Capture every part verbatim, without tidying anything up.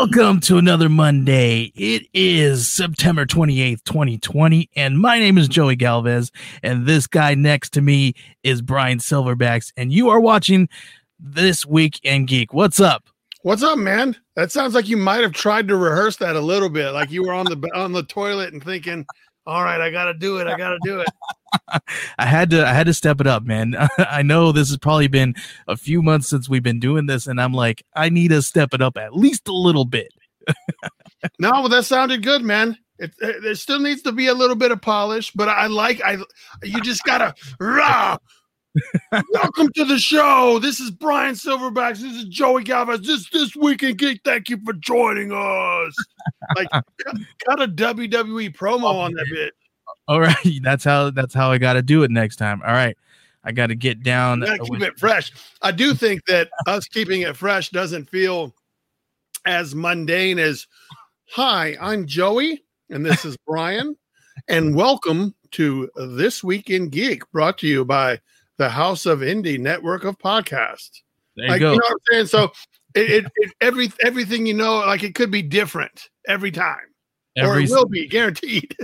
Welcome to another Monday. It is September twenty-eighth, twenty twenty, and my name is Joey Galvez, and this guy next to me is Brian Silverbacks, and you are watching This Week in Geek. What's up? What's up, man? That sounds like you might have tried to rehearse that a little bit, like you were on the on the toilet and thinking, all right, I got to do it. I got to do it. I had to I had to step it up, man. I know this has probably been a few months since we've been doing this, and I'm like, I need to step it up at least a little bit. No, well, that sounded good, man. It, it, there still needs to be a little bit of polish, but I like I. You just gotta rah. Welcome to the show. This is Brian Silverbacks. This is Joey Galvez. This this Week in Geek. Thank you for joining us. Like, cut, cut a W W E promo oh, on that bit. All right, that's how that's how I got to do it next time. All right, I got to get down. You gotta keep it fresh. I do think that us keeping it fresh doesn't feel as mundane as, hi, I'm Joey, and this is Brian, and welcome to This Week in Geek, brought to you by the House of Indie network of podcasts. There you like, go. You know what I'm saying? So it, it, it every everything you know, like it could be different every time, every or it will be guaranteed.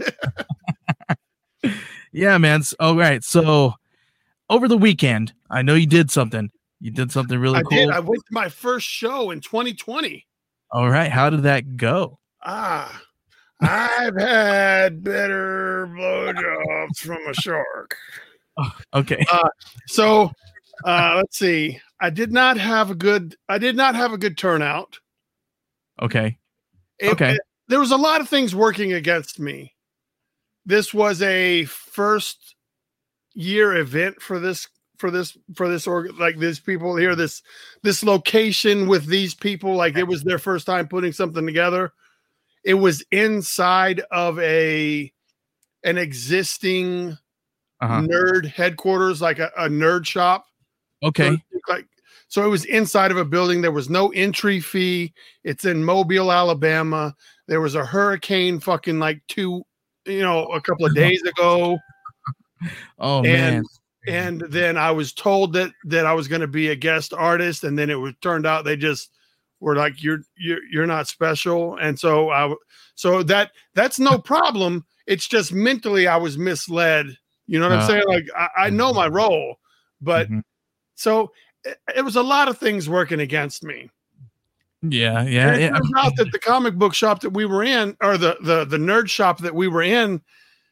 Yeah, man. All right. So over the weekend, I know you did something. You did something really I cool. Did. I went to my first show in twenty twenty. All right. How did that go? Ah, I've had better blowjobs from a shark. Oh, okay. Uh, so uh, let's see. I did not have a good. I did not have a good turnout. Okay. It, okay. It, there was a lot of things working against me. This was a first year event for this for this for this org like these people here, this this location with these people. Like it was their first time putting something together. It was inside of a an existing uh-huh. nerd headquarters, like a, a nerd shop. Okay. So, like so it was inside of a building. There was no entry fee. It's in Mobile, Alabama. There was a hurricane fucking like two you know, a couple of days ago. Oh, and, man. And then I was told that, that I was going to be a guest artist. And then it was turned out they just were like, you're, you're, you're not special. And so I, so that, that's no problem. It's just mentally I was misled. You know what uh, I'm saying? Like I, I know my role, but mm-hmm. so it, it was a lot of things working against me. Yeah, yeah. And it yeah. turns out that the comic book shop that we were in, or the, the the nerd shop that we were in,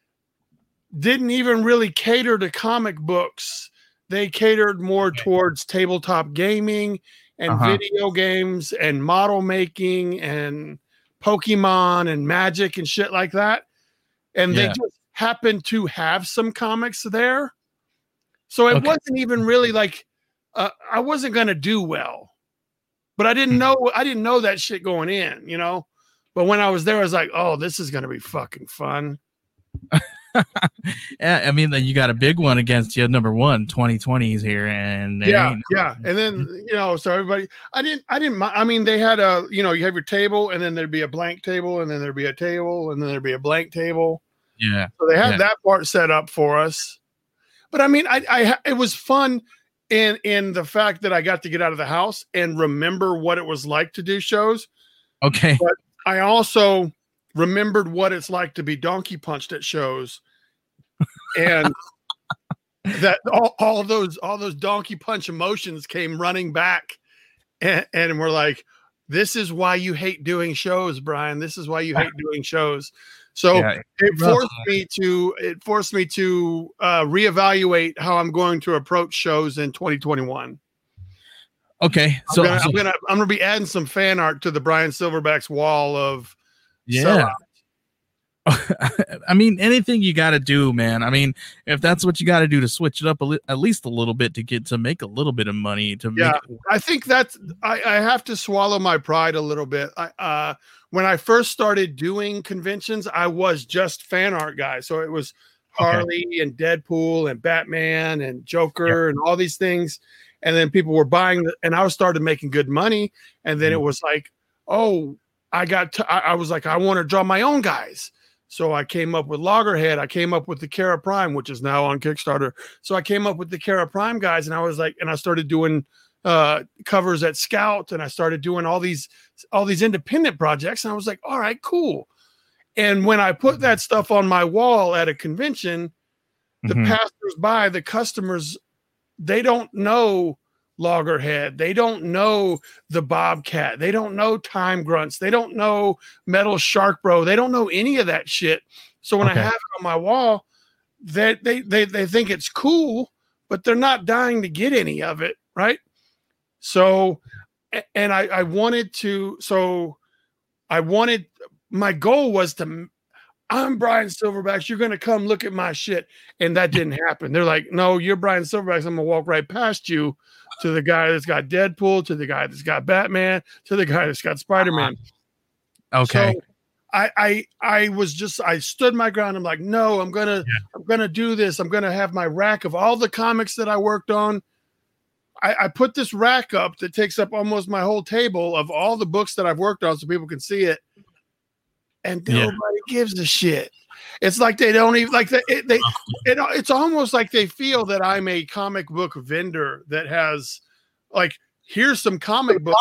didn't even really cater to comic books. They catered more towards tabletop gaming and uh-huh. video games and model making and Pokemon and Magic and shit like that. And yeah. they just happened to have some comics there. So it okay. wasn't even really like uh, I wasn't going to do well. But I didn't know I didn't know that shit going in, you know. But when I was there, I was like, "Oh, this is gonna be fucking fun." Yeah, I mean, you got a big one against you. Number one, twenty twenty is here, and yeah, yeah. And then you know, so everybody, I didn't, I didn't. I mean, they had a, you know, you have your table, and then there'd be a blank table, and then there'd be a table, and then there'd be a blank table. Yeah. So they had yeah. that part set up for us. But I mean, I, I, it was fun. In in the fact that I got to get out of the house and remember what it was like to do shows. Okay. But I also remembered what it's like to be donkey punched at shows. And that all, all of those all those donkey punch emotions came running back. And, and we're like, this is why you hate doing shows, Brian. This is why you hate doing shows. So yeah, it forced me to it forced me to uh, reevaluate how I'm going to approach shows in twenty twenty-one. Okay, so I'm gonna, so, I'm gonna I'm gonna be adding some fan art to the Brian Silverbacks wall of yeah. I mean, anything you got to do, man. I mean, if that's what you got to do to switch it up a li- at least a little bit to get to make a little bit of money. To yeah, make I think that's I, I have to swallow my pride a little bit. I, uh, when I first started doing conventions, I was just fan art guy, so it was Harley okay. and Deadpool and Batman and Joker yep. and all these things, and then people were buying, the, and I started making good money, and then mm-hmm. it was like, oh, I got, to, I, I was like, I want to draw my own guys. So I came up with Loggerhead. I came up with the Kara Prime, which is now on Kickstarter. So I came up with the Kara Prime guys, and I was like, and I started doing uh, covers at Scout, and I started doing all these all these independent projects. And I was like, all right, cool. And when I put that stuff on my wall at a convention, the mm-hmm. passers-by, the customers, they don't know Loggerhead. They don't know the Bobcat. They don't know Time Grunts. They don't know Metal Shark Bro. They don't know any of that shit. So when okay. I have it on my wall, they, they they they think it's cool, but they're not dying to get any of it, right? So, and I, I wanted to, so I wanted, my goal was to, I'm Brian Silverbacks, you're going to come look at my shit. And that didn't happen. They're like, no, you're Brian Silverbacks. I'm going to walk right past you to the guy that's got Deadpool, to the guy that's got Batman, to the guy that's got Spider-Man. Okay. So I, I, I was just, I stood my ground. I'm like, no, I'm going to, yeah. I'm going to do this. I'm going to have my rack of all the comics that I worked on. I, I put this rack up that takes up almost my whole table of all the books that I've worked on so people can see it. And nobody yeah. gives a shit. It's like they don't even like they, they it, it's almost like they feel that I'm a comic book vendor that has like, here's some comic books.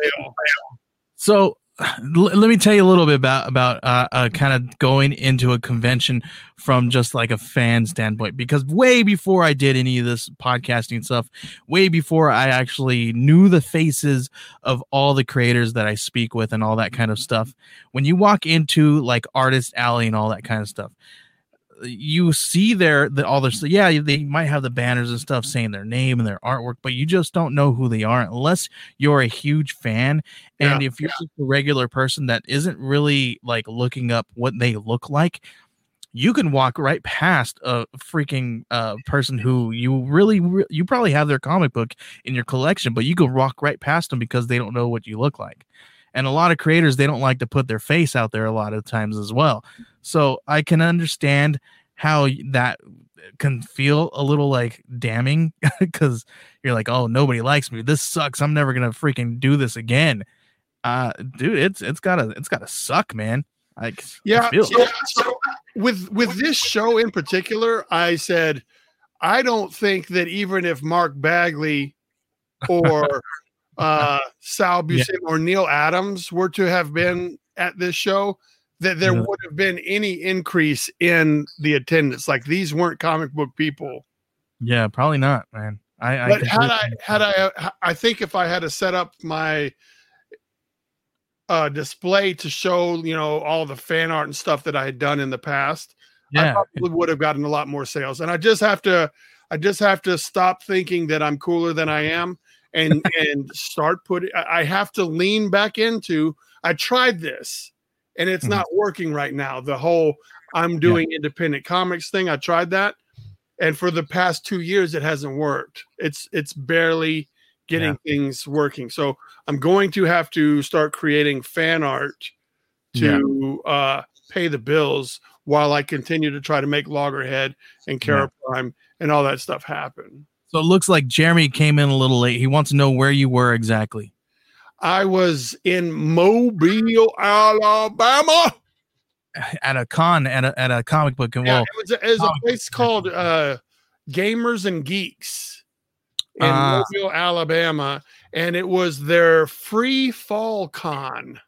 So let me tell you a little bit about about uh, uh, kind of going into a convention from just like a fan standpoint, because way before I did any of this podcasting stuff, way before I actually knew the faces of all the creators that I speak with and all that kind of stuff, when you walk into like Artist Alley and all that kind of stuff, you see their the all their yeah they might have the banners and stuff saying their name and their artwork, but you just don't know who they are unless you're a huge fan. And yeah, if you're yeah. just a regular person that isn't really like looking up what they look like, you can walk right past a freaking uh person who you really re- you probably have their comic book in your collection, but you can walk right past them because they don't know what you look like. And a lot of creators, they don't like to put their face out there a lot of times as well. So I can understand how that can feel a little like damning because you're like, oh, nobody likes me. This sucks. I'm never going to freaking do this again. Uh, dude, it's it's gotta it's gotta suck, man. Like, yeah. So, so with with this show in particular, I said, I don't think that even if Mark Bagley or uh Sal Buscema yeah. or Neil Adams were to have been at this show, that there yeah. would have been any increase in the attendance. Like, these weren't comic book people. Yeah, probably not, man. I, but I had I had I I think if I had to set up my uh display to show, you know, all the fan art and stuff that I had done in the past, yeah. I probably would have gotten a lot more sales. And I just have to I just have to stop thinking that I'm cooler than I am. and and start putting, I have to lean back into, I tried this and it's mm-hmm. not working right now. The whole I'm doing yeah. independent comics thing, I tried that. And for the past two years, it hasn't worked. It's, it's barely getting yeah. things working. So I'm going to have to start creating fan art to yeah. uh, pay the bills while I continue to try to make Loggerhead and Cara yeah. Prime and all that stuff happen. So it looks like Jeremy came in a little late. He wants to know where you were exactly. I was in Mobile, Alabama. At a con, at a, at a comic book. And yeah, well, it was a, it was a place called uh, Gamers and Geeks in uh, Mobile, Alabama. And it was their free fall con.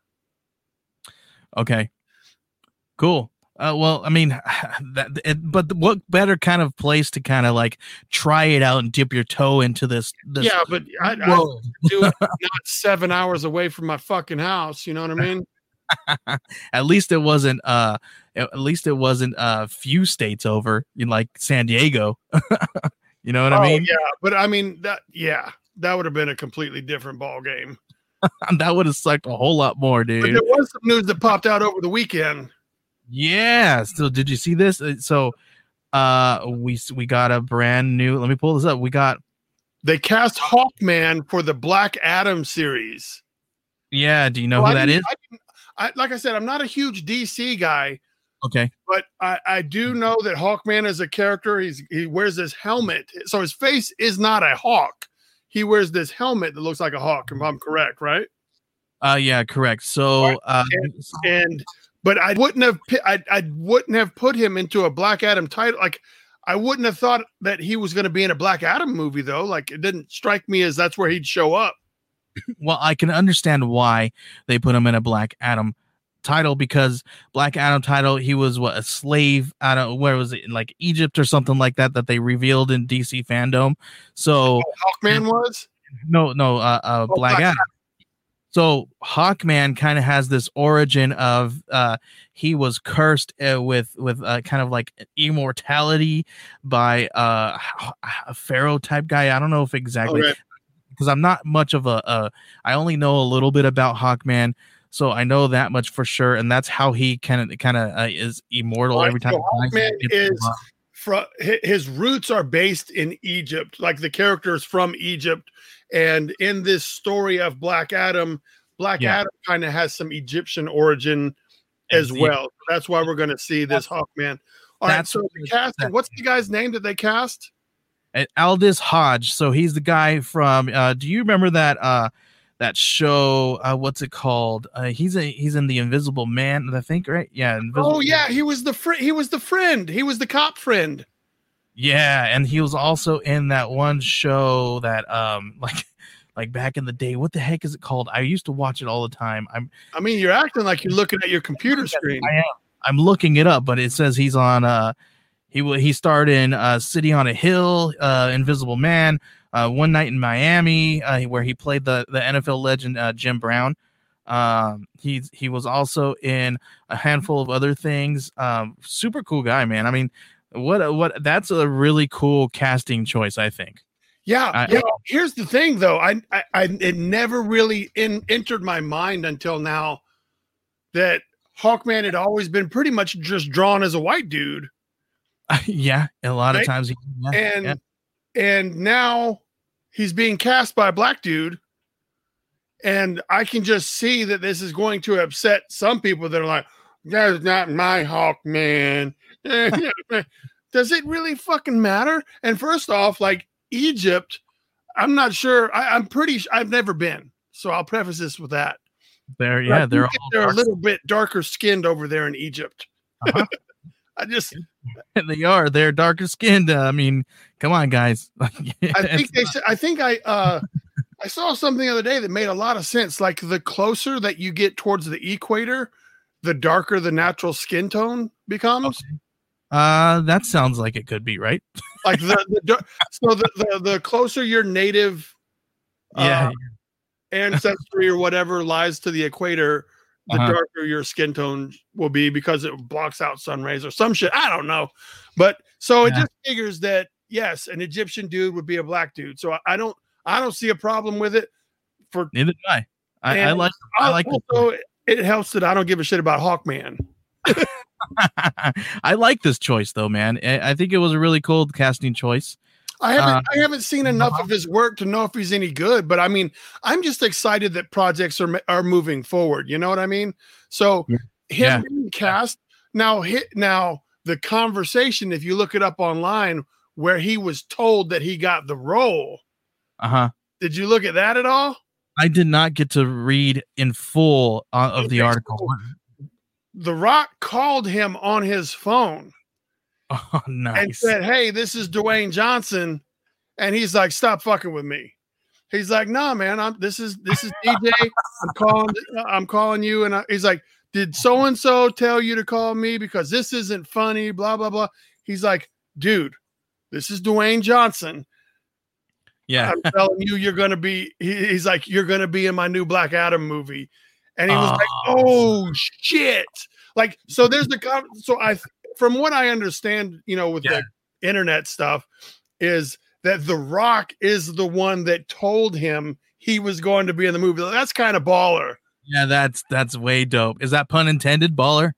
Okay, cool. Uh, well, I mean, that, it, but what better kind of place to kind of like try it out and dip your toe into this? this yeah, but I, I do it not seven hours away from my fucking house. You know what I mean? At least it wasn't. Uh, at least it wasn't a uh, few states over in like San Diego. You know what oh, I mean? Yeah, but I mean that. Yeah, that would have been a completely different ball game. That would have sucked a whole lot more, dude. But there was some news that popped out over the weekend. Yeah. So did you see this? So uh we we got a brand new, let me pull this up. We got they cast Hawkman for the Black Adam series. Yeah, do you know well, who I that is? I, I, like I said, I'm not a huge D C guy. Okay. But I, I do know that Hawkman is a character. He's he wears this helmet. So his face is not a hawk. He wears this helmet that looks like a hawk, if I'm correct, right? Uh yeah, correct. So uh and, and but I wouldn't have I, I wouldn't have put him into a Black Adam title. Like I wouldn't have thought that he was going to be in a Black Adam movie, though. Like, it didn't strike me as that's where he'd show up. Well, I can understand why they put him in a Black Adam title, because Black Adam title, he was what, a slave out of, where was it, like Egypt or something like that, that they revealed in D C fandom. So oh, Hawkman was no, no, uh, uh oh, Black, Black Adam. Adam. So Hawkman kind of has this origin of uh, he was cursed uh, with with uh, kind of like immortality by uh, a pharaoh type guy. I don't know if exactly, because okay. I'm not much of a, a. I only know a little bit about Hawkman, so I know that much for sure, and that's how he kind of kind of uh, is immortal right, every time. So Hawkman is from his roots are based in Egypt, like the characters from Egypt. And in this story of Black Adam, Black yeah. Adam kind of has some Egyptian origin as the, well. That's why we're going to see this Hawkman. All right, so the casting, what's the guy's name that they cast? Aldis Hodge. So he's the guy from, uh, do you remember that uh, that show? Uh, what's it called? Uh, he's a, he's in The Invisible Man, I think, right? Yeah. Invisible oh, yeah. Man. He was the fr- He was the friend. He was the cop friend. Yeah, and he was also in that one show that um like like back in the day. What the heck is it called? I used to watch it all the time. I'm I mean, you're acting like you're looking at your computer screen. I am. I'm looking it up, but it says he's on uh he he starred in uh City on a Hill, uh Invisible Man, uh One Night in Miami, uh, where he played the the N F L legend uh, Jim Brown. Um he's he was also in a handful of other things. Um super cool guy, man. I mean, What what that's a really cool casting choice, I think. Yeah, I, yeah. Here's the thing, though. I, I, I it never really in, entered my mind until now that Hawkman had always been pretty much just drawn as a white dude. Uh, yeah, a lot right? of times. He, yeah, and yeah. and now he's being cast by a black dude, and I can just see that this is going to upset some people that are like, "That's not my Hawkman." Does it really fucking matter? And first off, like Egypt, I'm not sure. I, I'm pretty. I've never been, so I'll preface this with that. They're yeah, they're all they're dark. a little bit darker skinned over there in Egypt. Uh-huh. I just they are. They're darker skinned. Uh, I mean, come on, guys. I think they. I think I. Uh, I saw something the other day that made a lot of sense. Like the closer that you get towards the equator, the darker the natural skin tone becomes. Okay. Uh, that sounds like it could be right. Like the, the so the, the the closer your native, yeah, uh, ancestry or whatever lies to the equator, the uh-huh. darker your skin tone will be because it blocks out sun rays or some shit. I don't know, but so it yeah. just figures that yes, an Egyptian dude would be a black dude. So I, I don't I don't see a problem with it. For neither do I. I, I like I like also it. it helps that I don't give a shit about Hawkman. I like this choice though, man. I think it was a really cool casting choice. I haven't uh, I haven't seen enough of his work to know if he's any good, but I mean, I'm just excited that projects are are moving forward. You know what I mean? So him yeah. being cast now hit now the conversation, if you look it up online, where he was told that he got the role. Uh-huh. Did you look at that at all? I did not get to read in full uh, of okay, the article. So The Rock called him on his phone oh, nice. and said, "Hey, this is Dwayne Johnson," and he's like, "Stop fucking with me." He's like, "Nah, man, I'm this is this is D J. I'm calling, I'm calling you," and I, he's like, "Did so and so tell you to call me because this isn't funny?" Blah blah blah. He's like, "Dude, this is Dwayne Johnson. Yeah, I'm telling you, you're gonna be." He, he's like, "You're gonna be in my new Black Adam movie." And he was oh. like, "Oh shit!" Like, so there's the so I, from what I understand, you know, with yeah. the internet stuff, is that The Rock is the one that told him he was going to be in the movie. That's kind of baller. Yeah, that's that's way dope. Is that pun intended, baller?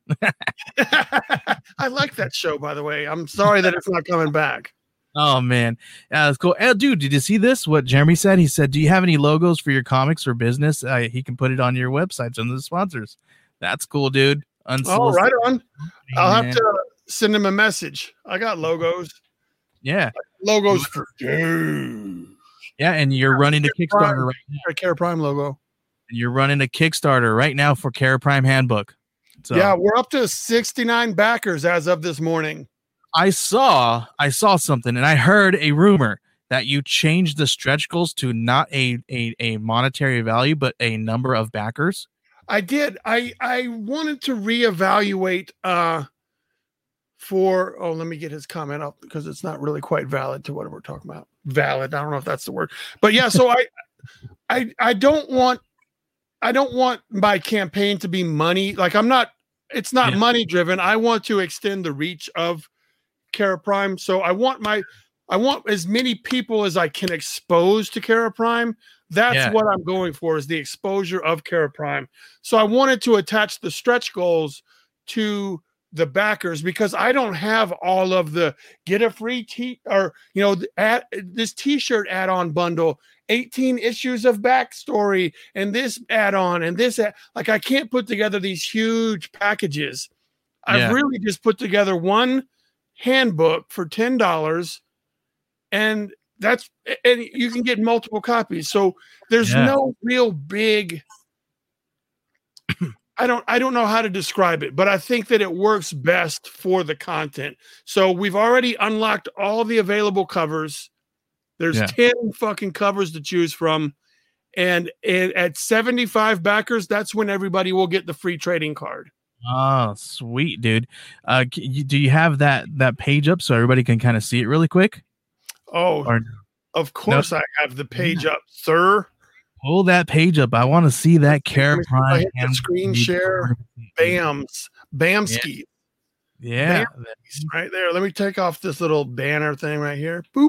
I like that show, by the way. I'm sorry that it's not coming back. Oh man, yeah, that's cool. Hey, dude, did you see this? What Jeremy said? He said, "Do you have any logos for your comics or business? Uh, he can put it on your websites under the sponsors." That's cool, dude. Oh, right on. I'll have to send him a message. I got logos. Yeah, logos for dude. Yeah, and you're running a Kickstarter Prime, right now. A Cara Prime logo. And you're running a Kickstarter right now for Cara Prime Handbook. So yeah, we're up to sixty-nine backers as of this morning. I saw I saw something, and I heard a rumor that you changed the stretch goals to not a, a, a monetary value, but a number of backers. I did. I I wanted to reevaluate uh, for. Oh, let me get his comment up because it's not really quite valid to what we're talking about. Valid. I don't know if that's the word, but yeah. So I I I don't want I don't want my campaign to be money. Like I'm not. It's not yeah. money driven. I want to extend the reach of Kara Prime. So I want my. I want as many people as I can expose to Kara Prime. That's yeah. what I'm going for, is the exposure of Kara Prime. So I wanted to attach the stretch goals to the backers because I don't have all of the get a free t or, you know, at this t-shirt add-on bundle, eighteen issues of backstory and this add-on and this, ad- like I can't put together these huge packages. Yeah. I've really just put together one handbook for ten dollars. And that's, and you can get multiple copies. So there's yeah. no real big, I don't, I don't know how to describe it, but I think that it works best for the content. So we've already unlocked all the available covers. There's yeah. ten fucking covers to choose from. And, and at seventy-five backers, that's when everybody will get the free trading card. Oh, sweet, dude. Uh, do you have that, that page up so everybody can kind of see it really quick? Oh, or, of course no. I have the page up, sir. Pull that page up. I want to see that Kara Prime and screen share. Bams, Bamski. Yeah, Bamski, right there. Let me take off this little banner thing right here. Boop.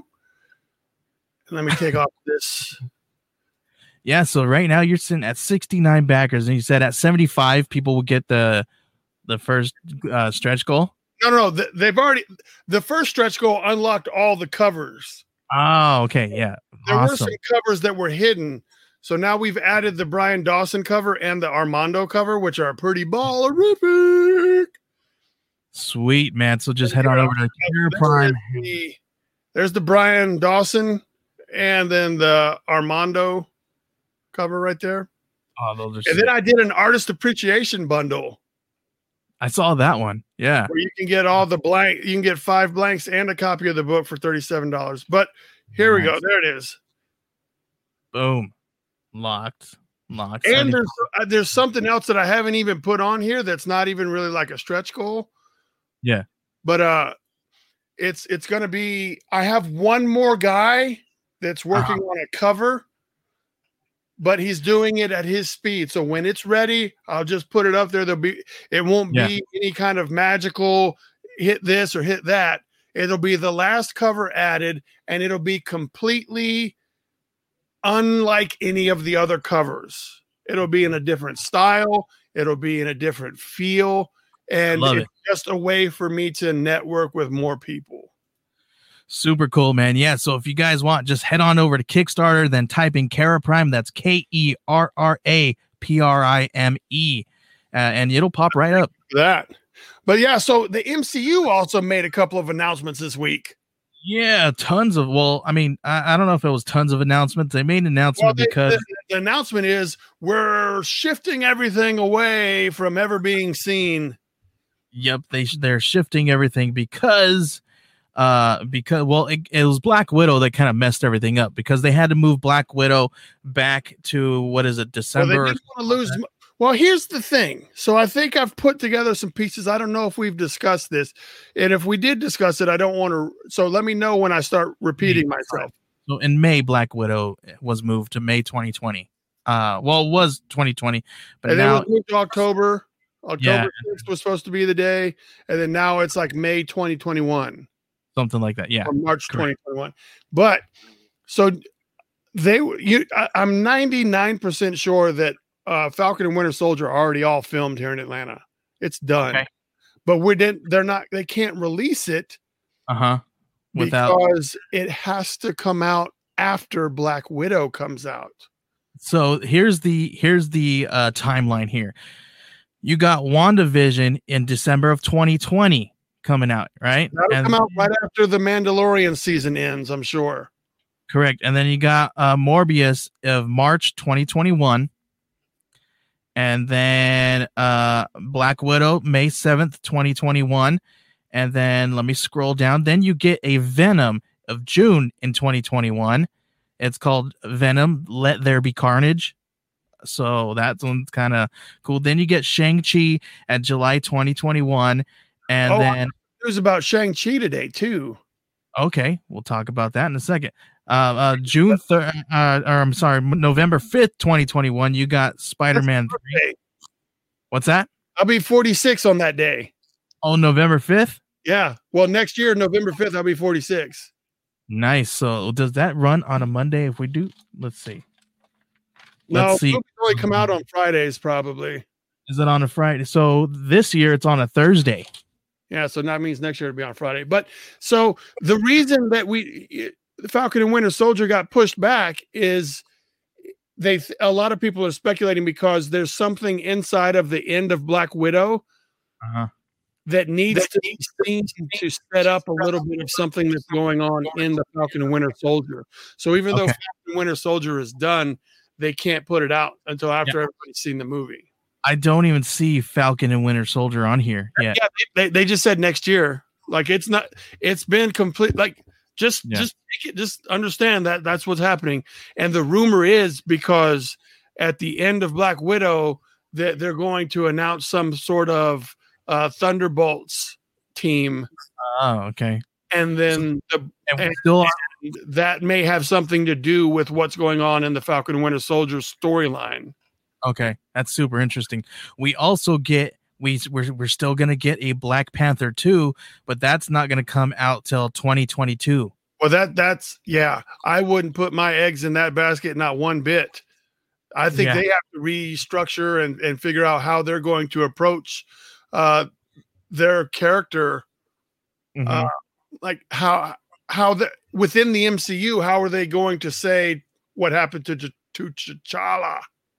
And let me take off this. Yeah. So right now you're sitting at sixty-nine backers, and you said at seventy-five people will get the the first uh, stretch goal. No, no, no. They've already the first stretch goal unlocked all the covers. Oh, okay, yeah. There awesome. were some covers that were hidden, so now we've added the Brian Dawson cover and the Armando cover, which are pretty ballerific. Sweet, man. So just head on over to Kara Prime. The, there's the Brian Dawson and then the Armando cover right there. Oh, those are. And sick. then I did an artist appreciation bundle. I saw that one. Yeah. Where you can get all the blank, you can get five blanks and a copy of the book for thirty-seven dollars. But here nice. we go. There it is. Boom. Locked. Locked. And there's uh, there's something else that I haven't even put on here that's not even really like a stretch goal. Yeah. But uh it's it's gonna be I have one more guy that's working uh-huh. on a cover. But he's doing it at his speed. So when it's ready, I'll just put it up there. There'll be, it won't yeah. be any kind of magical hit this or hit that. It'll be the last cover added, and it'll be completely unlike any of the other covers. It'll be in a different style. It'll be in a different feel. And it's it. just a way for me to network with more people. Super cool, man. Yeah. So if you guys want, just head on over to Kickstarter, then type in Kara Prime. That's K E R R A P R I M E. Uh, and it'll pop right up. That. But yeah, so the M C U also made a couple of announcements this week. Yeah, tons of, well, I mean, I, I don't know if it was tons of announcements. They made an announcement well, they, because the, the announcement is we're shifting everything away from ever being seen. Yep. They, they're shifting everything because Uh, because well, it, it was Black Widow that kind of messed everything up because they had to move Black Widow back to what is it, December? Well, they didn't want to lose. Well, here's the thing. So I think I've put together some pieces. I don't know if we've discussed this, and if we did discuss it, I don't want to. So let me know when I start repeating myself. So in May, Black Widow was moved to May twenty twenty. Uh, well, it was twenty twenty, but and now then it moved to October. October yeah. sixth was supposed to be the day, and then now it's like May twenty twenty-one. Something like that, yeah. Or March twenty twenty-one. But so they, you, I, I'm ninety-nine percent sure that uh, Falcon and Winter Soldier are already all filmed here in Atlanta. It's done, okay. But we didn't. They're not. They can't release it. Uh huh. Without because it has to come out after Black Widow comes out. So here's the here's the uh, timeline here. You got WandaVision in December of twenty twenty. Coming out, right? That'll and, come out right after the Mandalorian season ends, I'm sure. Correct. And then you got uh, Morbius of March twenty twenty-one. And then uh, Black Widow, May seventh, twenty twenty-one. And then let me scroll down. Then you get a Venom of June in twenty twenty-one. It's called Venom, Let There Be Carnage. So that one's kind of cool. Then you get Shang-Chi at July twenty twenty-one. And oh, then news about Shang-Chi today, too. Okay, we'll talk about that in a second. Uh, uh, June third, uh, or I'm sorry, November fifth, twenty twenty-one. You got Spider-Man three. What's that? I'll be forty-six on that day. Oh, November fifth? Yeah. Well, next year, November fifth, I'll be forty-six. Nice. So does that run on a Monday if we do? Let's see. No, Let's see. movies only come out on Fridays, probably. Is it on a Friday? So this year it's on a Thursday. Yeah, so that means next year it'll be on Friday. But so the reason that we the Falcon and Winter Soldier got pushed back is they a lot of people are speculating because there's something inside of the end of Black Widow uh-huh. that needs that to be seen to set up a little bit of something that's going on in the Falcon and Winter Soldier. So even though okay. Falcon and Winter Soldier is done, they can't put it out until after yep. everybody's seen the movie. I don't even see Falcon and Winter Soldier on here yet. Yeah, they, they just said next year. Like it's not. It's been complete. Like just yeah. just take it, just understand that that's what's happening. And the rumor is because at the end of Black Widow that they're going to announce some sort of uh, Thunderbolts team. Oh, okay. And then the, and and still that may have something to do with what's going on in the Falcon and Winter Soldier storyline. Okay, that's super interesting. We also get we we're we're still gonna get a Black Panther two, but that's not gonna come out till twenty twenty-two. Well, that that's yeah. I wouldn't put my eggs in that basket, not one bit. I think yeah. they have to restructure and and figure out how they're going to approach uh, their character, mm-hmm. uh, like how how the within the M C U. How are they going to say what happened to to T'Challa?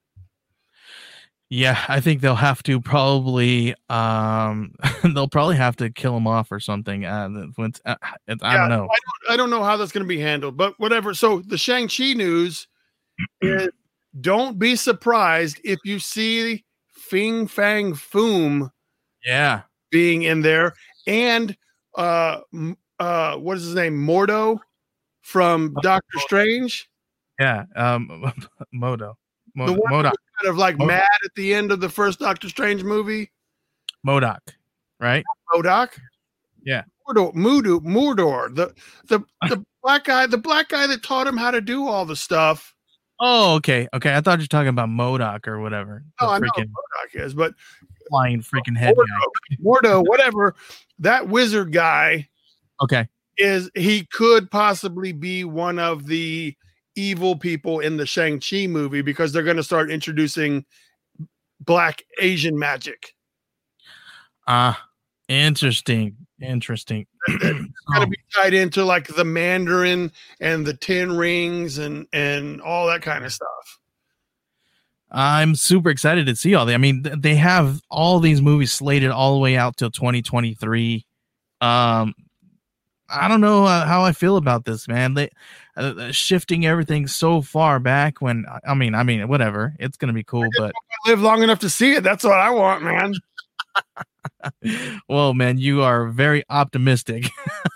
Yeah, I think they'll have to probably um they'll probably have to kill him off or something. Uh, when, uh, I yeah, don't know. I don't, I don't know how that's going to be handled, but whatever. So the Shang-Chi news is don't be surprised if you see Fing Fang Foom yeah being in there and uh uh what is his name? Mordo from Doctor Strange. Yeah, um Modo. Mo- the one Modoc. Kind of like Modoc. mad at the end of the first Doctor Strange movie. Modoc, right? Modoc. Yeah. Mordor, Mordor, Mordor, the the the black guy, the black guy that taught him how to do all the stuff. Oh, okay, okay. I thought you were talking about Modoc or whatever. Oh, I know what Modoc is, but flying freaking head Mordo, guy. Mordo, whatever. That wizard guy. Okay. Is he could possibly be one of the evil people in the Shang-Chi movie because they're going to start introducing black Asian magic. Ah, uh, interesting. Interesting. It's going to be tied into like the Mandarin and the Ten Rings and, and all that kind of stuff. I'm super excited to see all that. I mean, they have all these movies slated all the way out till twenty twenty-three. Um, I don't know uh, how I feel about this, man. They uh, shifting everything so far back when I mean, I mean, whatever. It's gonna be cool, but I live long enough to see it. That's what I want, man. Well, man, you are very optimistic.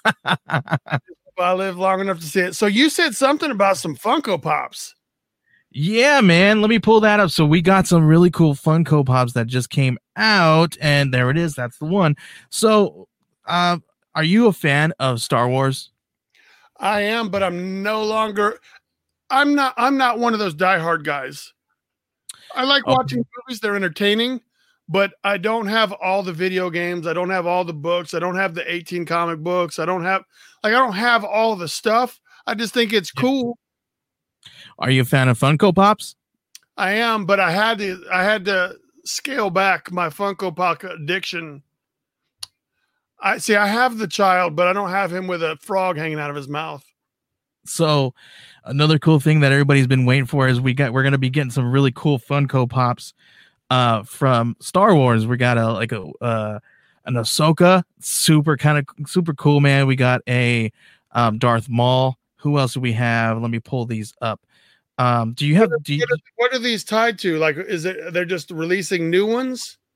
I live long enough to see it. So you said something about some Funko Pops. Yeah, man. Let me pull that up. So we got some really cool Funko Pops that just came out, and there it is. That's the one. So, uh. Are you a fan of Star Wars? I am, but I'm no longer. I'm not. I'm not one of those diehard guys. I like oh. watching movies; they're entertaining. But I don't have all the video games. I don't have all the books. I don't have the eighteen comic books. I don't have like I don't have all the stuff. I just think it's cool. Are you a fan of Funko Pops? I am, but I had to. I had to scale back my Funko Pop addiction. I see. I have the child, but I don't have him with a frog hanging out of his mouth. So, another cool thing that everybody's been waiting for is we got we're gonna be getting some really cool Funko Pops, uh, from Star Wars. We got a like a uh, an Ahsoka, super kind of super cool, man. We got a um, Darth Maul. Who else do we have? Let me pull these up. Um, do you have? What are, do you, what are, what are these tied to? Like, is it they're just releasing new ones?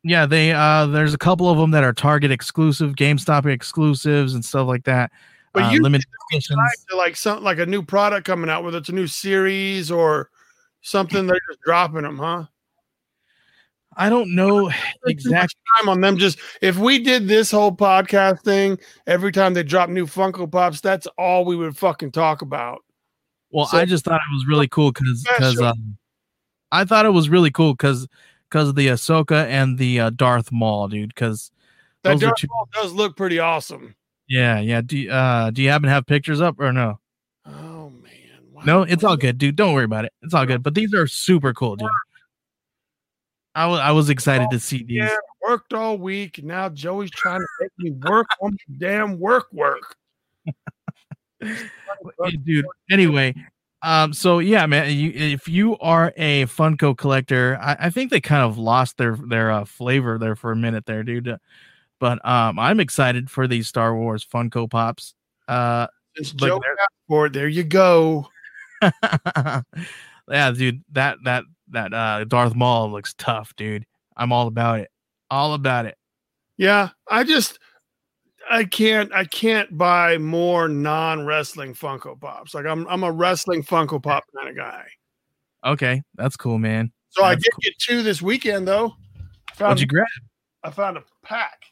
Yeah, they uh, there's a couple of them that are Target exclusive, GameStop exclusives, and stuff like that. But Uh, you limited editions. to like something like a new product coming out, whether it's a new series or something, they're just dropping them, huh? I don't know exactly time on them. Just if we did this whole podcast thing every time they drop new Funko Pops, that's all we would fucking talk about. Well, So- I just thought it was really cool because because Special. um, I thought it was really cool because because of the Ahsoka and the uh, Darth Maul, dude. Because That those are Darth two. Maul does look pretty awesome. Yeah, yeah. Do you, uh do you happen to have pictures up or no? Oh man, wow. No, it's all good, dude. Don't worry about it. It's all good. But these are super cool, dude. I was I was excited to see these. Yeah, worked all week. Now Joey's trying to make me work on my damn work work. Hey, dude. Anyway, um, so yeah, man. You, if you are a Funko collector, I, I think they kind of lost their their uh, flavor there for a minute there, dude. Uh, But um, I'm excited for these Star Wars Funko Pops. Uh, Since but Joe they're- asked for it, there you go. yeah, dude. That that that uh, Darth Maul looks tough, dude. I'm all about it. All about it. Yeah, I just I can't I can't buy more non-wrestling Funko Pops. Like I'm I'm a wrestling Funko Pop kind of guy. Okay, that's cool, man. So I That's did cool. get two this weekend though. Found, What'd you grab? I found a pack.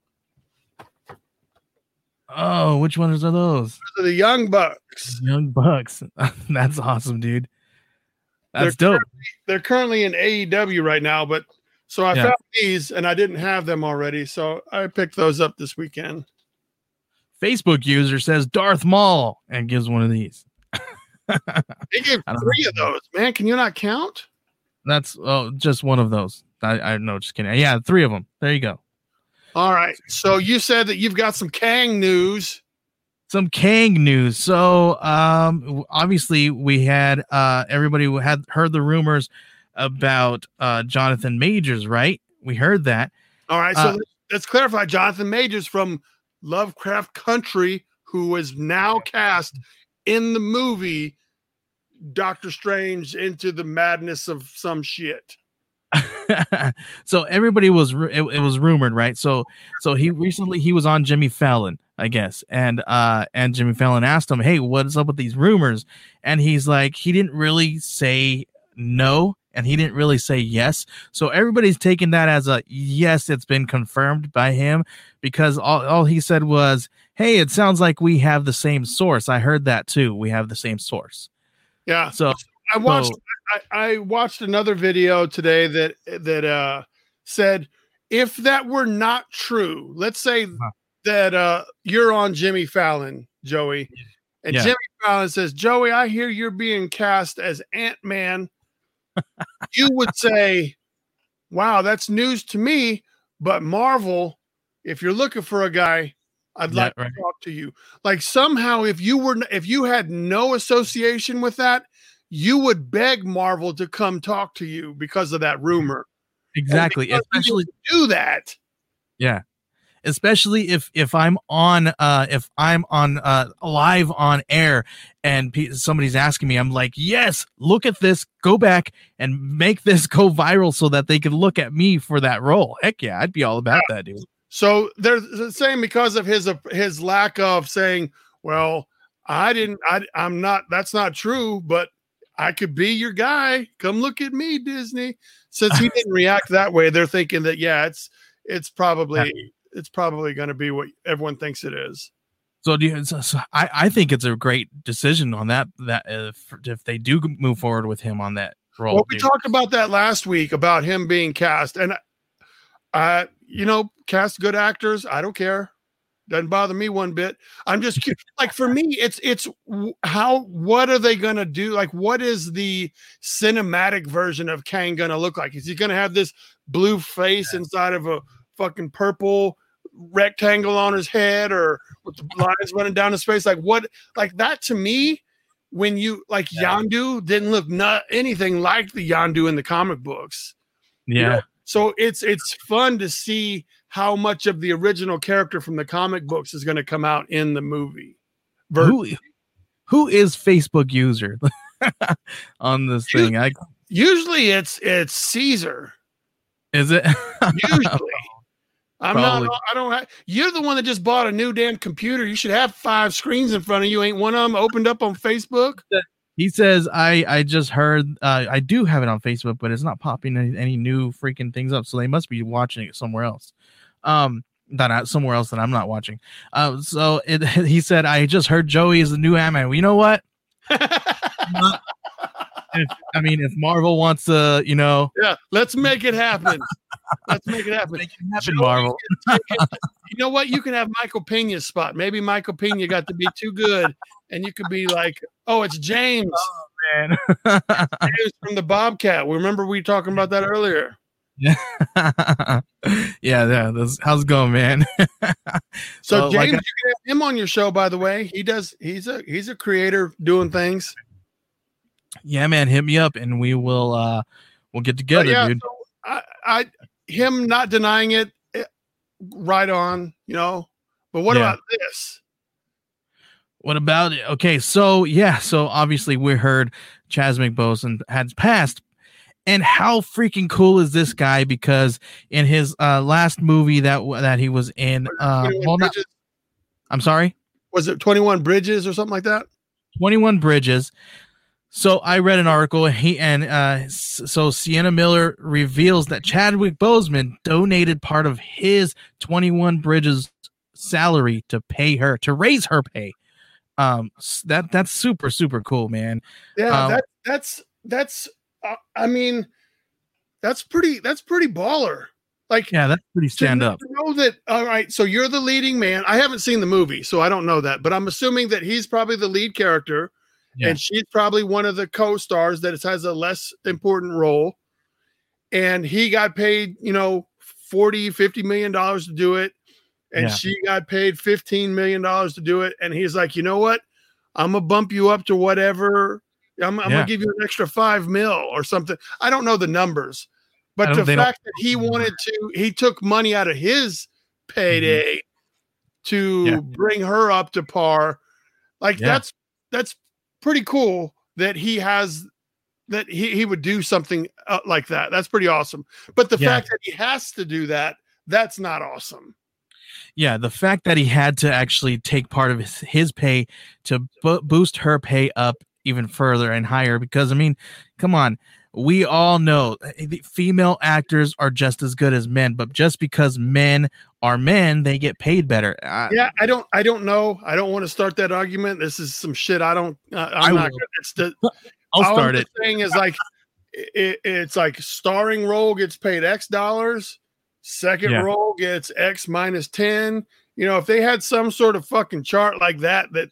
Oh, which ones are those? Those are the Young Bucks. Young Bucks. That's awesome, dude. That's dope. They're currently in A E W right now, but so I Yeah. found these and I didn't have them already, so I picked those up this weekend. Facebook user says Darth Maul and gives one of these. They gave I don't three know. of those, man. Can you not count? That's oh, just one of those. I, I no, just kidding. Yeah, three of them. There you go. All right. So you said that you've got some Kang news. Some Kang news. So, um, obviously, we had uh, everybody who had heard the rumors about uh, Jonathan Majors, right? We heard that. All right. So Uh, let's, let's clarify. Jonathan Majors from Lovecraft Country, who is now cast in the movie Doctor Strange Into the Madness of Some Shit. So everybody was ru- it, it was rumored, right? So so he recently he was on Jimmy Fallon, I guess, and uh and Jimmy Fallon asked him, "Hey, what's up with these rumors?" And he's like, he didn't really say no, and he didn't really say yes. So everybody's taking that as a yes, it's been confirmed by him, because all all he said was, "Hey, it sounds like we have the same source. I heard that too. We have the same source." Yeah. So I watched so- I, I watched another video today that that uh said if that were not true, let's say Huh. that uh you're on Jimmy Fallon, Joey, and Yeah. Jimmy Fallon says, Joey, I hear you're being cast as Ant-Man. You would say, wow, that's news to me, but Marvel, if you're looking for a guy, I'd Yeah, like right. to talk to you. Like somehow if you were if you had no association with that, you would beg Marvel to come talk to you because of that rumor. exactly, And because you especially didn't do that. yeah. Especially if if I'm on uh if I'm on uh live on air and pe- somebody's asking me, I'm like, yes, look at this, go back and make this go viral so that they can look at me for that role. Heck yeah, I'd be all about that, dude. So they're they're saying because of his his lack of saying, well, I didn't, I, I'm not, that's not true, but I could be your guy. Come look at me, Disney. Since he didn't react that way, they're thinking that yeah, it's it's probably it's probably going to be what everyone thinks it is. So do you, so, so I I think it's a great decision on that that if if they do move forward with him on that role. Well, we dude. talked about that last week about him being cast, and uh, you know, cast good actors. I don't care. Doesn't bother me one bit. I'm just cu- like, for me, it's it's w- how what are they gonna do? Like, what is the cinematic version of Kang gonna look like? Is he gonna have this blue face inside of a fucking purple rectangle on his head, or with the lines running down his face? Like what? Like that to me, when you like Yeah. Yondu didn't look not anything like the Yondu in the comic books. Yeah. know, So it's it's fun to see how much of the original character from the comic books is going to come out in the movie. Ver- Who who is Facebook user on this thing? I Usually it's it's Caesar. Is it? Usually. I'm Probably. not, I don't have, you're the one that just bought a new damn computer. You should have five screens in front of you. Ain't one of them opened up on Facebook? He says, I, I just heard, uh, I do have it on Facebook, but it's not popping any, any new freaking things up. So they must be watching it somewhere else. Um, not somewhere else that I'm not watching. Uh, so it, he said, I just heard Joey is the new Ant-Man. Well, you know what? If, I mean, if Marvel wants to, you know, yeah, let's make it happen. Let's make it happen. Make it happen, Marvel. You know what? You can have Michael Pena's spot. Maybe Michael Pena got to be too good, and you could be like, "Oh, it's James, oh, man. James from the Bobcat." Remember we were talking about that earlier. Yeah, yeah, yeah. That's, how's it going, man? So well, James, like I, you can have him on your show. By the way, he does. He's a he's a creator doing things. Yeah, man, hit me up and we will uh we'll get together, yeah, dude. So I, I him not denying it, it, right on, you know. But what yeah. about this? What about it? Okay, so yeah, so obviously we heard Chadwick Boseman had passed. And how freaking cool is this guy? Because in his uh last movie that that he was in, uh well, not, I'm sorry, was it twenty-one Bridges or something like that? twenty-one Bridges. So I read an article, and he and uh, so Sienna Miller reveals that Chadwick Boseman donated part of his twenty-one Bridges salary to pay her, to raise her pay. Um, that that's super super cool, man. Yeah, um, that that's that's. Uh, I mean, that's pretty. That's pretty baller. Like, yeah, that's pretty stand to up. Know that. All right, so you're the leading man. I haven't seen the movie, so I don't know that, but I'm assuming that he's probably the lead character. Yeah. And she's probably one of the co-stars that has a less important role. And he got paid, you know, forty, fifty million dollars to do it. And yeah. she got paid fifteen million dollars to do it. And he's like, you know what? I'm going to bump you up to whatever. I'm, I'm yeah. going to give you an extra five mil or something. I don't know the numbers. But the fact that he wanted to, he took money out of his payday mm-hmm. to yeah. bring her up to par. Like, yeah. that's, that's, pretty cool that he has that he, he would do something uh, like that. That's pretty awesome. But the yeah. fact that he has to do that, that's not awesome. Yeah. The fact that he had to actually take part of his, his pay to bo- boost her pay up even further and higher, because I mean, come on, we all know the female actors are just as good as men, but just because men are men, they get paid better. Uh, yeah, I don't, I don't know. I don't want to start that argument. This is some shit. I don't. Uh, I'm I not. Gonna, it's the. I'll start it. Thing is like, it, it's like starring role gets paid X dollars, second yeah. role gets X minus ten. You know, if they had some sort of fucking chart like that that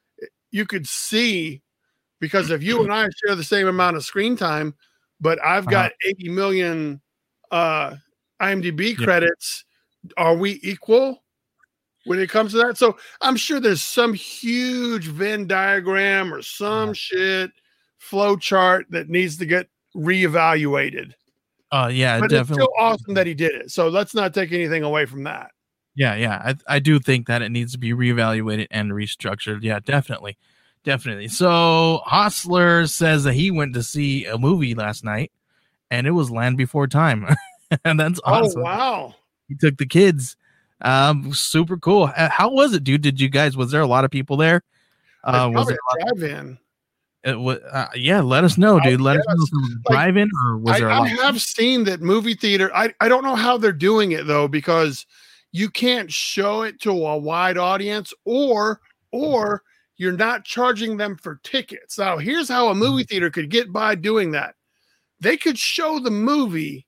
you could see, because if you and I share the same amount of screen time, but I've got uh-huh. eighty million uh, IMDb yeah. credits. Are we equal when it comes to that? So I'm sure there's some huge Venn diagram or some uh-huh. shit flow chart that needs to get reevaluated. Oh uh, yeah, but definitely. It's so awesome that he did it. So let's not take anything away from that. Yeah, yeah. I I do think that it needs to be reevaluated and restructured. Yeah, definitely. Definitely. So Hostler says that he went to see a movie last night and it was Land Before Time. And that's awesome. Oh, wow. He took the kids. Um, super cool. How was it, dude? Did you guys, was there a lot of people there? Uh, was it a drive-in? It was, uh, yeah, let us know, dude. Let us know if it was a drive-in or was I, there a I lot? have seen that movie theater. I, I don't know how they're doing it though, because you can't show it to a wide audience, or, or you're not charging them for tickets. Now, here's how a movie theater could get by doing that. They could show the movie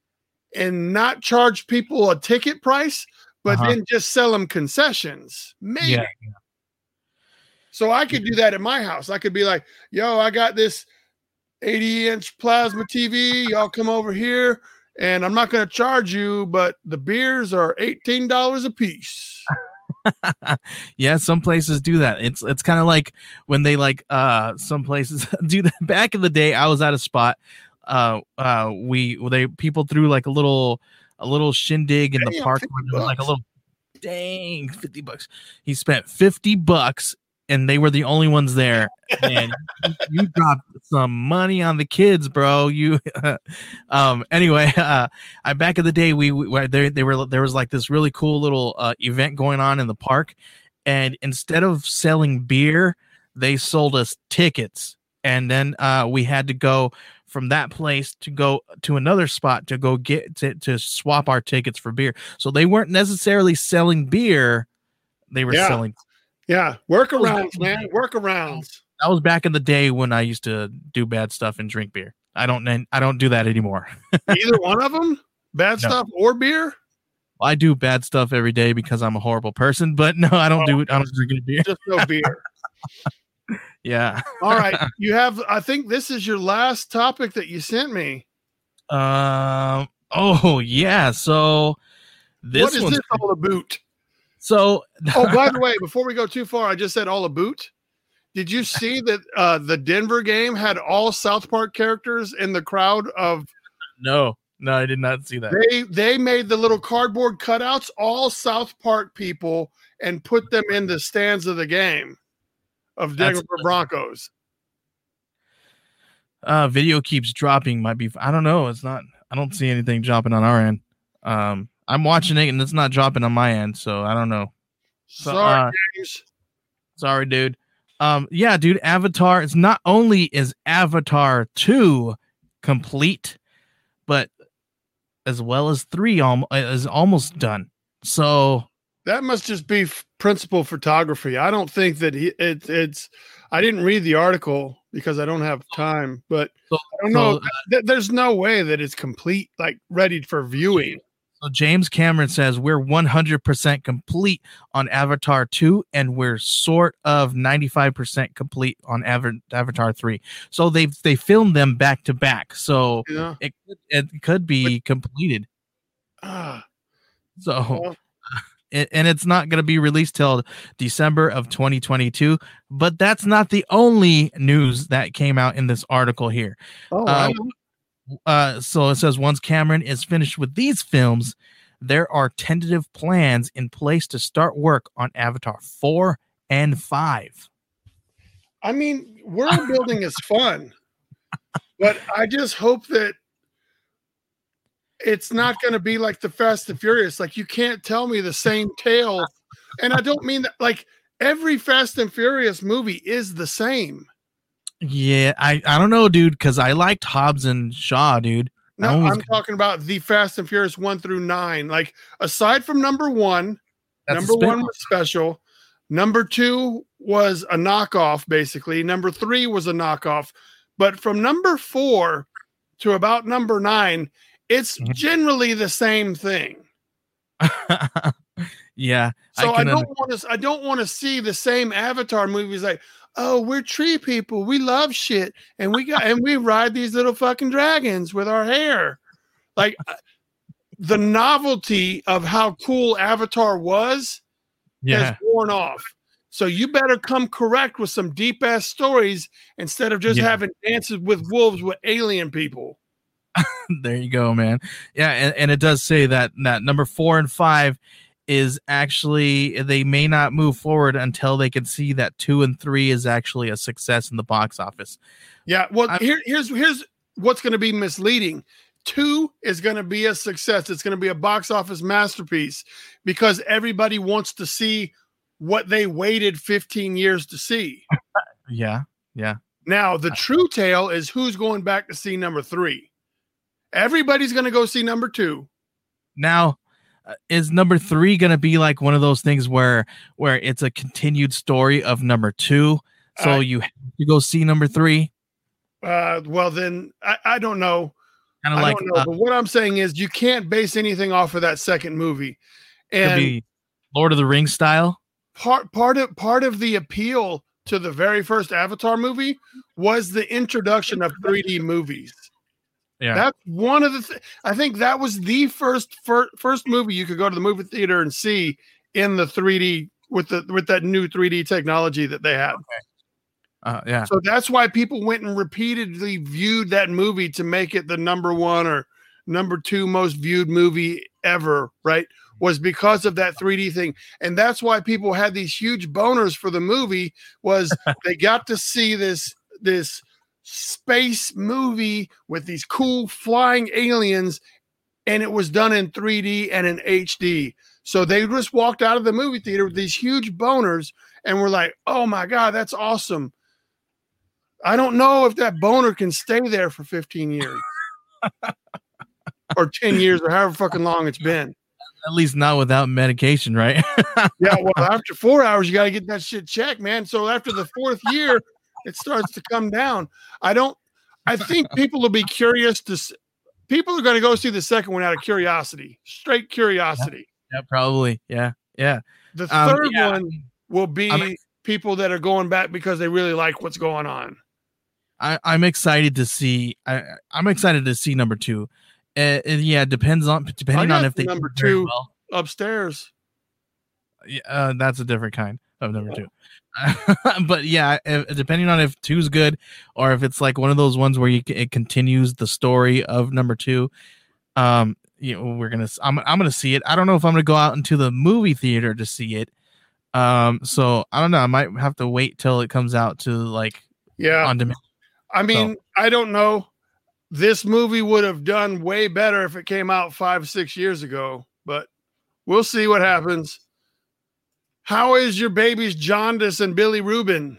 and not charge people a ticket price, but uh-huh. then just sell them concessions. Maybe. Yeah. So I could do that at my house. I could be like, yo, I got this eighty inch plasma T V. Y'all come over here and I'm not going to charge you, but the beers are eighteen dollars a piece. Yeah, some places do that. It's it's kind of like when they like uh some places do that. Back in the day, I was at a spot. Uh, uh, we they people threw like a little a little shindig in the park. Like a little dang fifty bucks. He spent fifty bucks and they were the only ones there. And you, you dropped some money on the kids, bro. You, um. Anyway, uh, I back in the day, we, we they they were there was like this really cool little uh, event going on in the park, and instead of selling beer, they sold us tickets, and then uh, we had to go from that place to go to another spot to go get to, to swap our tickets for beer. So they weren't necessarily selling beer; they were Yeah. selling. Yeah, workarounds, man, workarounds. That was back in the day when I used to do bad stuff and drink beer. I don't. I don't do that anymore. Either one of them, bad No. stuff or beer. I do bad stuff every day because I'm a horrible person. But no, I don't Oh, do it. I don't drink any beer. Just no beer. Yeah. All right, you have. I think this is your last topic that you sent me. Um. Oh yeah. So this What is one's this all about? so. Oh, by the way, before we go too far, I just said all about. Did you see that uh, the Denver game had all South Park characters in the crowd of? No, no, I did not see that. They they made the little cardboard cutouts, all South Park people, and put them in the stands of the game of That's- Denver Broncos. Uh, video keeps dropping. Might be. I don't know. It's not. I don't see anything dropping on our end. Um, I'm watching it and it's not dropping on my end. So I don't know. So, Sorry, uh, James. Sorry, dude. Um, yeah, dude. Avatar is not only is Avatar two complete, but as well as three almost is almost done. So That must just be f- principal photography. I don't think that he, it, it's. I didn't read the article because I don't have time, but So- I don't know. so, uh, Th- there's no way that it's complete, like ready for viewing. So James Cameron says we're one hundred percent complete on Avatar two, and we're sort of ninety-five percent complete on Ava- Avatar three. So they they filmed them back to back. So You know? it could- it could be completed. Ah, So well, it, and it's not going to be released till December of twenty twenty-two. But that's not the only news that came out in this article here. oh, I Uh, know. Uh, so it says once Cameron is finished with these films, there are tentative plans in place to start work on Avatar four and five. I mean, world building is fun, but I just hope that it's not going to be like the Fast and Furious. Like, you can't tell me the same tale. And I don't mean that, like, every Fast and Furious movie is the same. Yeah, I, I don't know, dude, because I liked Hobbs and Shaw, dude. No, That one was I'm good. talking about the Fast and Furious one through nine. Like, aside from number one, That's a number one spin-off. was special. Number two was a knockoff, basically. Number three was a knockoff. But from number four to about number nine, it's Mhm. generally the same thing. Yeah, So I, can don't under- want to. I don't want to see the same Avatar movies. Like, oh, we're tree people. We love shit, and we got and we ride these little fucking dragons with our hair. Like, uh, the novelty of how cool Avatar was yeah. has worn off. So you better come correct with some deep ass stories instead of just Yeah. having dances with wolves with alien people. There you go, man. Yeah, and, and it does say that that number four and five is actually they may not move forward until they can see that two and three is actually a success in the box office. Yeah. Well, I'm- here, here's here's what's going to be misleading. Two is going to be a success. It's going to be a box office masterpiece because everybody wants to see what they waited fifteen years to see. Yeah, yeah. Now, the true tale is who's going back to see number three. Everybody's going to go see number two. Now, uh, is number three going to be like one of those things where where it's a continued story of number two? So Uh, you have to go see number three, Uh, well, then I, I don't know. kind of I like don't know. uh, But what I'm saying is you can't base anything off of that second movie. could And be Lord of the Rings style. part part of part of the appeal to the very first Avatar movie was the introduction of three D movies. Yeah, That's one of the. Th- I think that was the first fir- first movie you could go to the movie theater and see in the three D with the with that new three D technology that they had. uh, yeah. So that's why people went and repeatedly viewed that movie to make it the number one or number two most viewed movie ever, right? Was because of that three D thing. And that's why people had these huge boners for the movie, was they got to see this, this space movie with these cool flying aliens, and it was done in three D and in H D. So they just walked out of the movie theater with these huge boners and were like, oh my God, that's awesome. I don't know if that boner can stay there for fifteen years or ten years or however fucking long it's been. At least not without medication, right? Yeah, well, after four hours, you got to get that shit checked, man. So after the fourth year, it starts to come down. I don't, I think people will be curious to, people are going to go see the second one out of curiosity, straight curiosity. Yeah, yeah probably. Yeah, yeah. The third um, yeah. one will be I'm, people that are going back because they really like what's going on. I, I'm excited to see, I, I'm excited to see number two. Uh, yeah, it depends on depending on if they number two well. upstairs. Yeah, uh, that's a different kind of number two. But yeah, if, depending on if two's good or if it's like one of those ones where you it continues the story of number two. Um, you know, we're gonna I'm I'm gonna see it. I don't know if I'm gonna go out into the movie theater to see it. Um, so I don't know. I might have to wait till it comes out to like yeah on demand. I mean, so. I don't know. This movie would have done way better if it came out five, six years ago, but we'll see what happens. How is your baby's jaundice and Billy Rubin?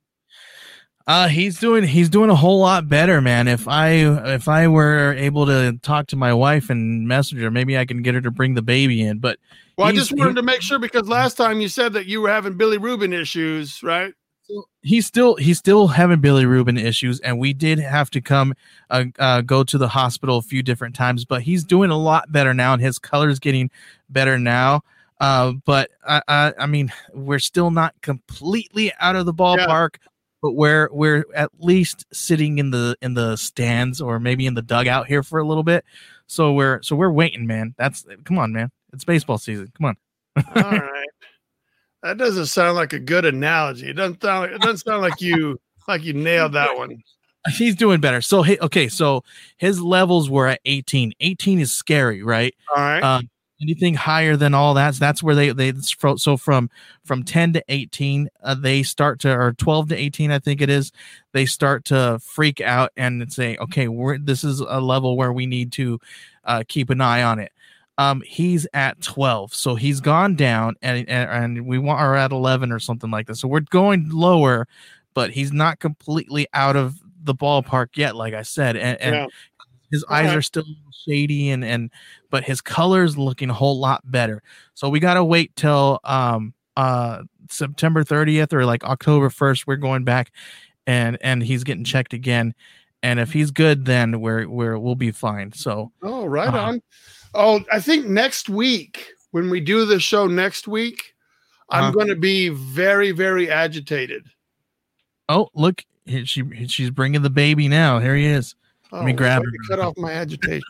Uh, he's doing, he's doing a whole lot better, man. If I, if I were able to talk to my wife and message her, maybe I can get her to bring the baby in, but well, I just wanted he, to make sure because last time you said that you were having Billy Rubin issues, right? He's still he's still having Billy Rubin issues, and we did have to come uh, uh, go to the hospital a few different times. But he's doing a lot better now, and his color's getting better now. Uh, but I, I, I mean, we're still not completely out of the ballpark, yeah. but we're we're at least sitting in the in the stands or maybe in the dugout here for a little bit. So we're so we're waiting, man. That's come on, man. It's baseball season. Come on. All right. That doesn't sound like a good analogy. It doesn't sound like, it doesn't sound like you like you nailed that one. He's doing better. So hey, okay, so his levels were at eighteen. eighteen is scary, right? All right. Um, anything higher than all that, that's where they they so from from ten to eighteen, uh, they start to or twelve to eighteen, I think it is. They start to freak out and say, okay, we're this is a level where we need to uh, keep an eye on it. Um, he's at twelve, so he's gone down, and and, and we want are at eleven or something like this. So we're going lower, but he's not completely out of the ballpark yet, like I said. And, and yeah. his eyes right. are still shady, and and but his color's looking a whole lot better. So we gotta wait till um uh September thirtieth or like October first. We're going back, and and he's getting checked again. And if he's good, then we're we're we'll be fine. So oh, right uh, on. Oh, I think next week, when we do the show next week, uh-huh. I'm going to be very, very agitated. Oh, look, she she's bringing the baby now. Here he is. Oh, Let me grab her. Cut off my agitation.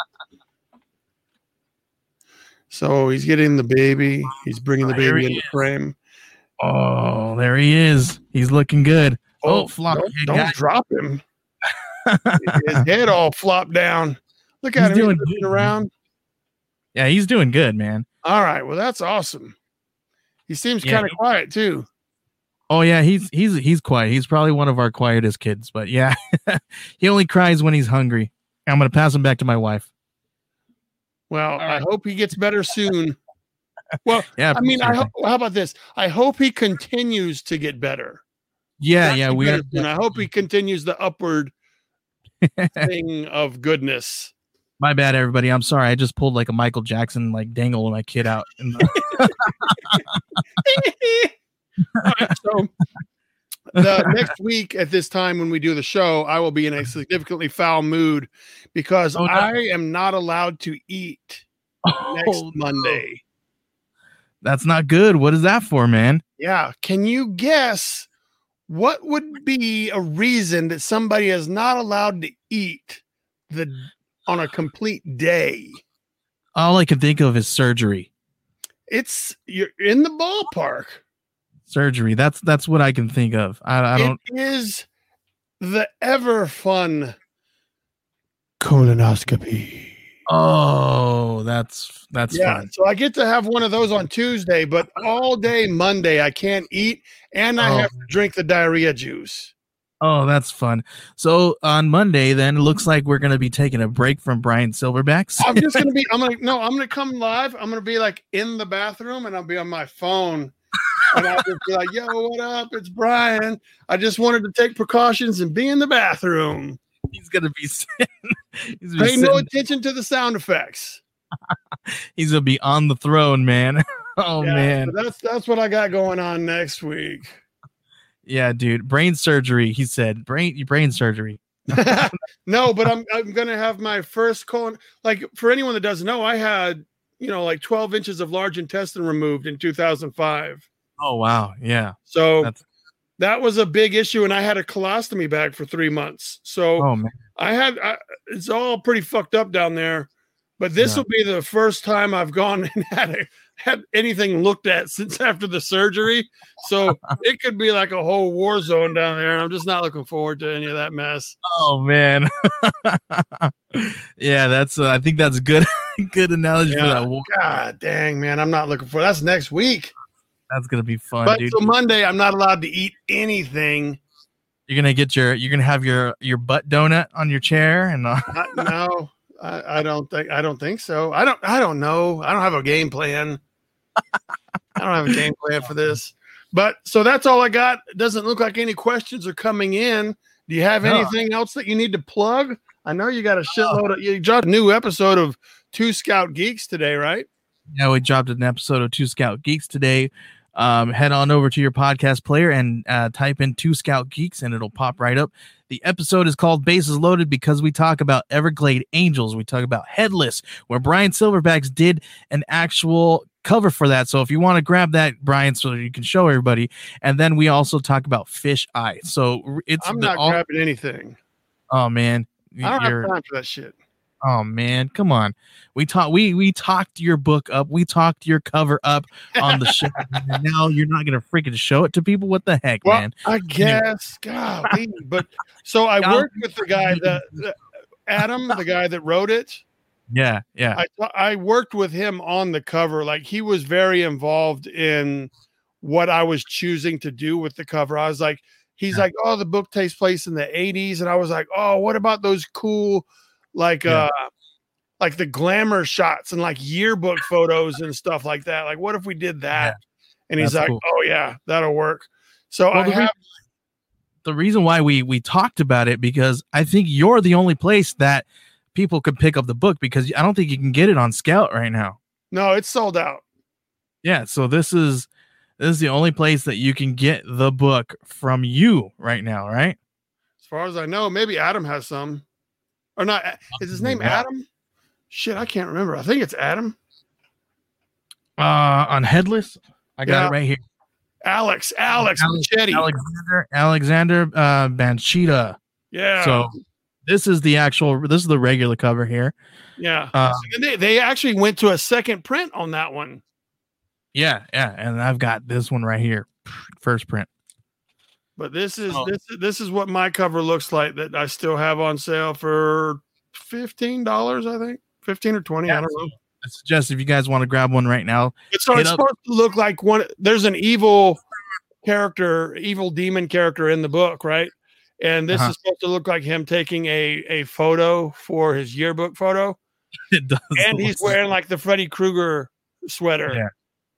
So he's getting the baby. He's bringing the baby in the frame. Oh, there he is. He's looking good. Oh, oh flop. Don't, don't drop him. His head all flopped down. Look at he's him. Doing he's looking around. Yeah, he's doing good, man. All right. Well, that's awesome. He seems yeah, kind of quiet too. Oh yeah, he's he's he's quiet. He's probably one of our quietest kids, but yeah, he only cries when he's hungry. I'm gonna pass him back to my wife. Well, right. I hope he gets better soon. Well, yeah, I mean, I hope, how about this? I hope he continues to get better. Yeah, That's yeah, we are. And I hope he continues the upward thing of goodness. My bad, everybody. I'm sorry. I just pulled like a Michael Jackson, like dangle my kid out. The- right, so the next week at this time when we do the show, I will be in a significantly foul mood because oh, no. I am not allowed to eat oh, next Monday. No. That's not good. What is that for, man? Yeah. Can you guess what would be a reason that somebody is not allowed to eat the on a complete day? All I can think of is surgery. It's you're in the ballpark. Surgery. That's that's what I can think of. I, I don't. It is the ever fun colonoscopy. Oh, that's that's yeah. fun. So I get to have one of those on Tuesday, but all day Monday I can't eat, and I Oh. have to drink the diarrhea juice. Oh, that's fun. So on Monday, then it looks like we're going to be taking a break from Brian Silverbacks. I'm just gonna be. I'm gonna no. I'm gonna come live. I'm gonna be like in the bathroom, and I'll be on my phone, and I'll just be like, "Yo, what up? It's Brian. I just wanted to take precautions and be in the bathroom." He's going to be sitting. He's gonna be Pay no sitting- attention to the sound effects. He's going to be on the throne, man. Oh Yeah, man. so that's that's what I got going on next week. Yeah, dude. Brain surgery. He said brain brain surgery. No, but I'm I'm gonna have my first colon. Like for anyone that doesn't know, I had you know like twelve inches of large intestine removed in two thousand five. Oh wow. Yeah. So That's- that was a big issue, and I had a colostomy bag for three months. So Oh man. I had I, it's all pretty fucked up down there. But this Yeah. will be the first time I've gone and had a, had anything looked at since after the surgery. So it could be like a whole war zone down there. And I'm just not looking forward to any of that mess. Oh man. Yeah, that's uh, I think that's good good analogy for Yeah. that. War. God dang, man. I'm not looking for that's next week. That's going to be fun, But dude. so Monday, I'm not allowed to eat anything. You're going to get your you're going to have your your butt donut on your chair and uh, I, no, I, I don't think I don't think so. I don't I don't know. I don't have a game plan. I don't have a game plan for this. But so that's all I got. It doesn't look like any questions are coming in. Do you have No. anything else that you need to plug? I know you got a shitload of you dropped a new episode of Two Scout Geeks today, right? yeah, we dropped an episode of Two Scout Geeks today. Um, head on over to your podcast player and uh, type in Two Scout Geeks and it'll pop right up. The episode is called Bases Loaded because we talk about Everglade Angels. We talk about Headless, where Brian Silverbacks did an actual cover for that. So if you want to grab that, Brian, so you can show everybody. And then we also talk about Fish Eye. So it's I'm the- not all, grabbing anything. oh man. I don't You're- have time for that shit. Oh man, come on. We talked we we talked your book up. We talked your cover up on the show. And now you're not gonna freaking show it to people. What the heck, Well, man? I guess, golly. But so I Golly. worked with the guy that that- Adam, the guy that wrote it. Yeah, yeah. I I worked with him on the cover. Like he was very involved in what I was choosing to do with the cover. I was like, he's Yeah. like, oh, the book takes place in the eighties, and I was like, oh, what about those cool, like, Yeah. uh, like the glamour shots and like yearbook photos and stuff like that. Like, what if we did that? Yeah. And he's That's like, cool. oh yeah, that'll work. So Well, I the re- have. The reason why we we talked about it because I think you're the only place that people could pick up the book because I don't think you can get it on Scout right now. No, it's sold out. Yeah, so this is this is the only place that you can get the book from you right now, right? As far as I know, maybe Adam has some, or not. Is his name Yeah. Adam? Shit, I can't remember. I think it's Adam. Uh on Headless, I got Yeah. it right here. Alex, Alex, Alex- Machete. Alexander Alexander uh Banchita. Yeah. So this is the actual this is the regular cover here. yeah. Uh, And they, they actually went to a second print on that one. yeah, yeah, and I've got this one right here. First print. But this is Oh. this this is what my cover looks like that I still have on sale for fifteen dollars, I think. Fifteen or twenty. I Yeah. don't know. I suggest if you guys want to grab one right now. It's, so Hit it's up- supposed to look like one. There's an evil character, evil demon character in the book, right? And this Uh-huh. is supposed to look like him taking a a photo for his yearbook photo, It does. and he's look- wearing like the Freddy Krueger sweater. Yeah.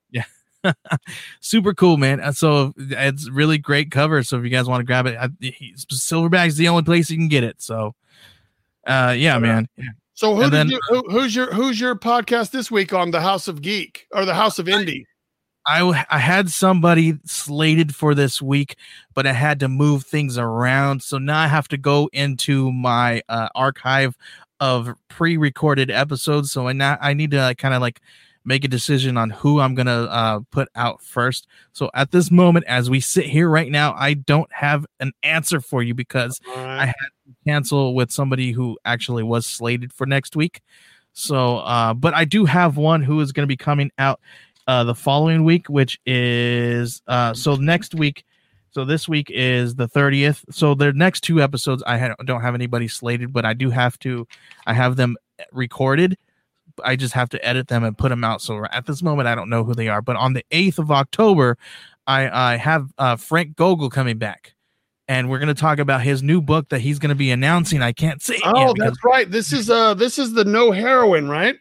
super cool, man. Uh, So it's really great cover. So if you guys want to grab it, I, he, Silverback's the only place you can get it. So, uh, yeah, man. Yeah. So who And did then- you, who, who's your who's your podcast this week on the House of Geek or the House of Indie? I w- I had somebody slated for this week, but I had to move things around. So now I have to go into my uh, archive of pre-recorded episodes. So I now I need to like, kind of like make a decision on who I'm gonna uh, put out first. So at this moment, as we sit here right now, I don't have an answer for you because All right. I had to cancel with somebody who actually was slated for next week. So, uh, but I do have one who is going to be coming out uh, the following week, which is uh, so next week. So this week is the thirtieth. So the next two episodes, I had, don't have anybody slated, but I do have to. I have them recorded. I just have to edit them and put them out. So at this moment, I don't know who they are. But on the eighth of October, I, I have uh, Frank Gogol coming back. And we're going to talk about his new book that he's going to be announcing. I can't say it Oh, yet that's right. This is uh this is the No Heroin, right?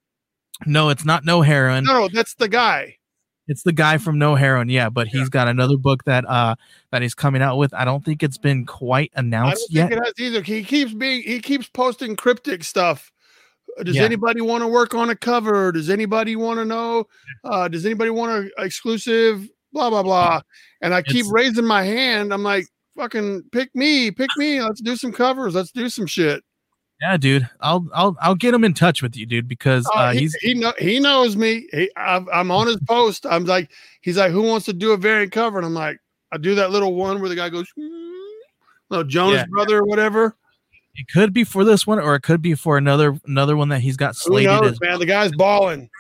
No, it's not No Heroin. No, that's the guy. It's the guy from No Heroin, yeah. But he's yeah. got another book that uh that he's coming out with. I don't think it's been quite announced I don't yet. think it has either. He keeps being he keeps posting cryptic stuff. Does yeah. anybody want to work on a cover? Does anybody want to know? Uh, does anybody want an exclusive? Blah blah blah. And I keep it's, raising my hand. I'm like, fucking pick me, pick me. Let's do some covers. Let's do some shit. Yeah, dude. I'll I'll I'll get him in touch with you, dude, because uh, uh, he, he's he know he knows me. He, I've, I'm on his post. I'm like, he's like, who wants to do a variant cover? And I'm like, I do that little one where the guy goes, no Jonas yeah. Brother or whatever. It could be for this one, or it could be for another another one that he's got slated. Who knows, as man? well. The guy's balling.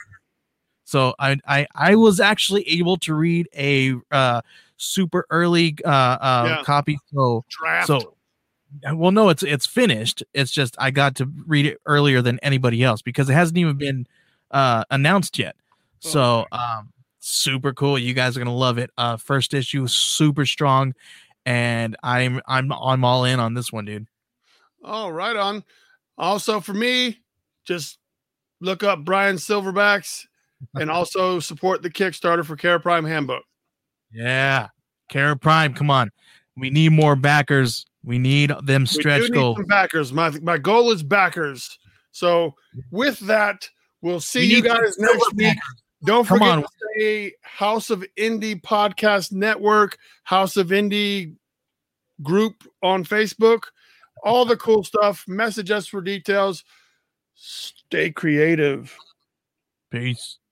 So I I I was actually able to read a uh, super early uh, uh, yeah. copy. So Draft. so. Well, no, it's it's finished. It's just I got to read it earlier than anybody else because it hasn't even been uh, announced yet. So um, super cool. You guys are gonna love it. Uh, first issue is super strong, and I'm I'm I'm all in on this one, dude. Oh, right on. Also for me, just look up Brian Silverbacks and also support the Kickstarter for Kara Prime Handbook. Yeah, Kara Prime. Come on, we need more backers. We need them stretch we do goals. Need some backers. My my goal is backers. So with that, we'll see we you guys next week. Backers. Don't Come forget on. to say House of Indie Podcast Network, House of Indie group on Facebook, all the cool stuff. Message us for details. Stay creative. Peace.